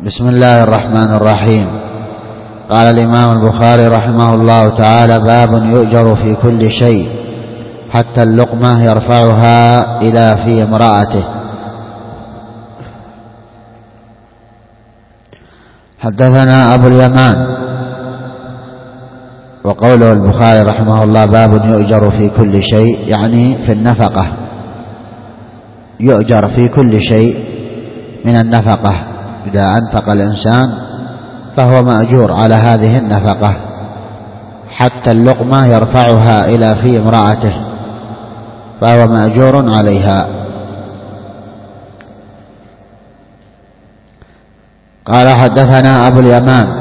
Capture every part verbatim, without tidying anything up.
بسم الله الرحمن الرحيم. قال الإمام البخاري رحمه الله تعالى: باب يؤجر في كل شيء حتى اللقمة يرفعها إلى في امرأته. حدثنا أبو اليمان. وقوله البخاري رحمه الله باب يؤجر في كل شيء يعني في النفقة، يؤجر في كل شيء من النفقة. إذا أنفق الإنسان فهو مأجور على هذه النفقة حتى اللقمة يرفعها إلى في امرأته، فهو مأجور عليها. قال: حدثنا أبو اليمان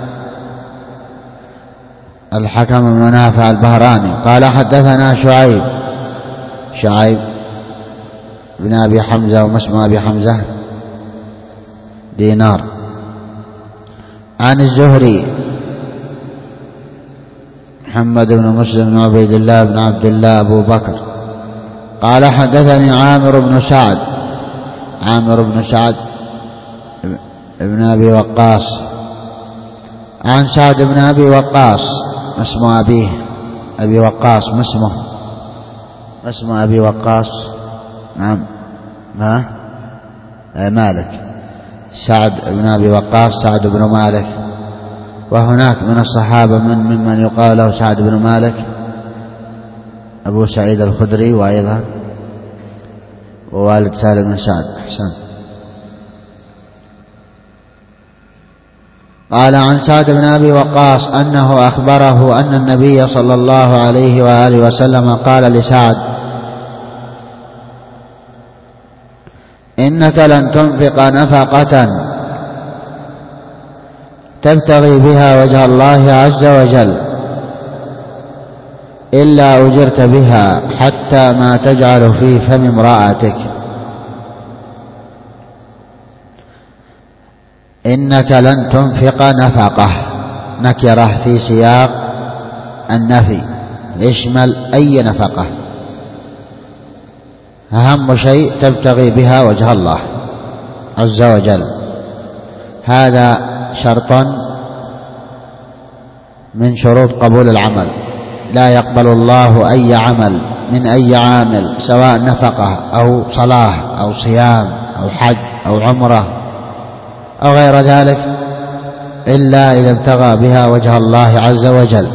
الحكم بن نافع البهراني قال: حدثنا شعيب شعيب بن أبي حمزة وما اسم أبي حمزة دينار عن الزهري محمد بن مسلم بن عبيد الله بن عبد الله أبو بكر قال: حدثني عامر بن سعد عامر بن سعد ابن أبي وقاص عن سعد بن أبي وقاص اسم أبيه أبي وقاص ما اسمه اسم أبي وقاص نعم ها مالك سعد بن أبي وقاص سعد بن مالك. وهناك من الصحابة من ممن يقال له سعد بن مالك أبو سعيد الخدري وأيضا ووالد سالم بن سعد. أحسن. قال: عن سعد بن أبي وقاص أنه أخبره أن النبي صلى الله عليه وآله وسلم قال لسعد: إنك لن تنفق نفقة تبتغي بها وجه الله عز وجل إلا أجرت بها حتى ما تجعل في فم امرأتك. إنك لن تنفق نفقة نكرة في سياق النفي يشمل أي نفقة، أهم شيء تبتغي بها وجه الله عز وجل. هذا شرط من شروط قبول العمل، لا يقبل الله أي عمل من أي عامل سواء نفقة أو صلاة أو صيام أو حج أو عمرة أو غير ذلك إلا إذا ابتغى بها وجه الله عز وجل.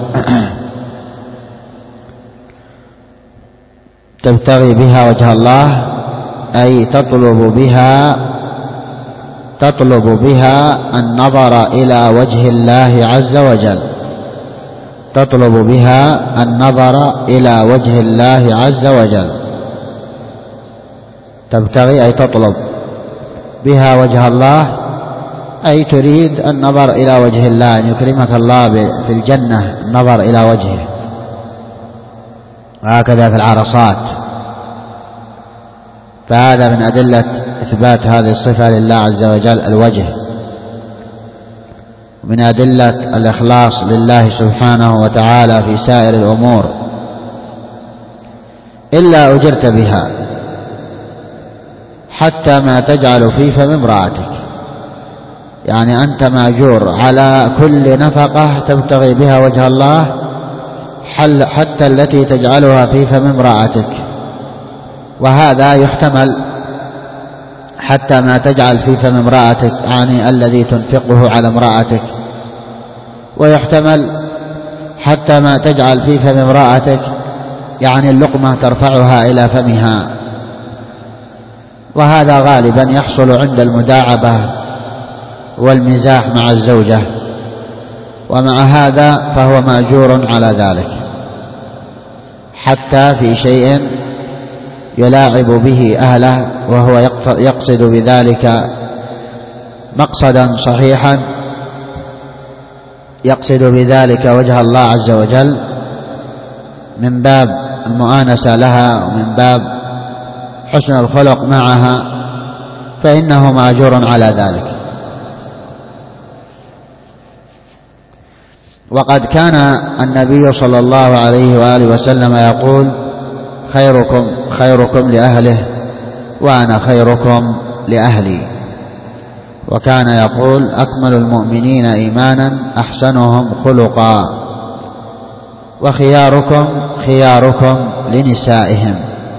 تبتغي بها وجه الله أي تطلب بها تطلب بها النظر إلى وجه الله عز وجل تطلب بها النظر إلى وجه الله عز وجل. تبتغي أي تطلب بها وجه الله أي تريد النظر إلى وجه الله، أن يكرمك الله في الجنة النظر إلى وجهه. وهكذا في العرصات. فهذا من أدلة إثبات هذه الصفة لله عز وجل الوجه، من أدلة الإخلاص لله سبحانه وتعالى في سائر الأمور. إلا أجرت بها حتى ما تجعل في فم امرأتك، يعني أنت مأجور على كل نفقة تبتغي بها وجه الله حتى التي تجعلها في فم امرأتك. وهذا يحتمل حتى ما تجعل في فم امرأتك يعني الذي تنفقه على امرأتك، ويحتمل حتى ما تجعل في فم امرأتك يعني اللقمة ترفعها إلى فمها. وهذا غالبا يحصل عند المداعبة والمزاح مع الزوجة، ومع هذا فهو مأجور على ذلك حتى في شيء يلاعب به أهله وهو يقصد بذلك مقصدا صحيحا، يقصد بذلك وجه الله عز وجل من باب المؤانسة لها ومن باب حسن الخلق معها، فإنه مأجور على ذلك. وقد كان النبي صلى الله عليه وآله وسلم يقول: خيركم خيركم لأهله وأنا خيركم لأهلي. وكان يقول: أكمل المؤمنين إيمانا أحسنهم خلقا، وخياركم خياركم لنسائهم.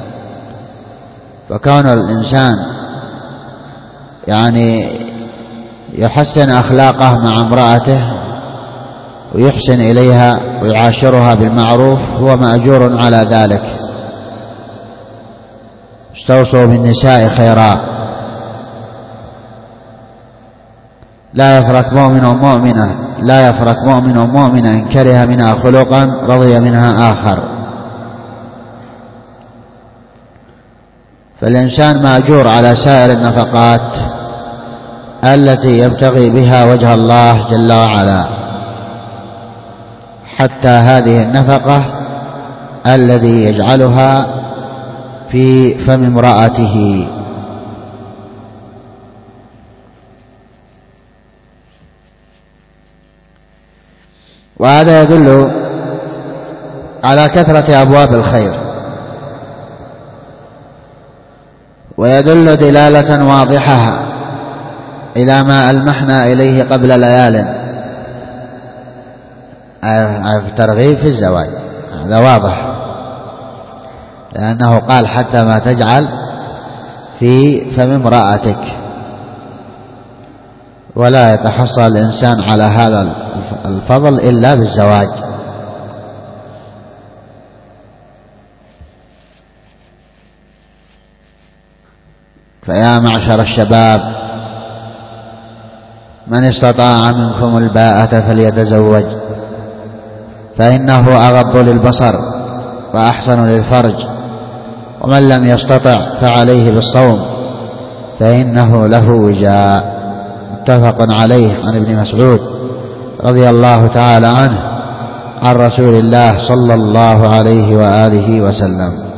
فكون الإنسان يعني يحسن أخلاقه مع امرأته ويحسن إليها ويعاشرها بالمعروف هو مأجور على ذلك. استوصوا بالنساء خيرا. لا يفرق مؤمن ومؤمنة لا يفرق مؤمن ومؤمنة إن كره منها خلقا رضي منها آخر. فالإنسان مأجور على سائر النفقات التي يبتغي بها وجه الله جل وعلا، حتى هذه النفقة الذي يجعلها في فم امرأته. وهذا يدل على كثرة أبواب الخير، ويدل دلالة واضحة إلى ما ألمحنا إليه قبل ليال، الترغيب في الزواج. هذا واضح، لأنه قال: حتى ما تجعل في فم امرأتك. ولا يتحصل الإنسان على هذا الفضل إلا بالزواج. فيا معشر الشباب، من استطاع منكم الباءة فليتزوج، فإنه أغض للبصر وأحسن للفرج، ومن لم يستطع فعليه بالصوم فإنه له وجاء. متفق عليه عن ابن مسعود رضي الله تعالى عنه عن رسول الله صلى الله عليه وآله وسلم.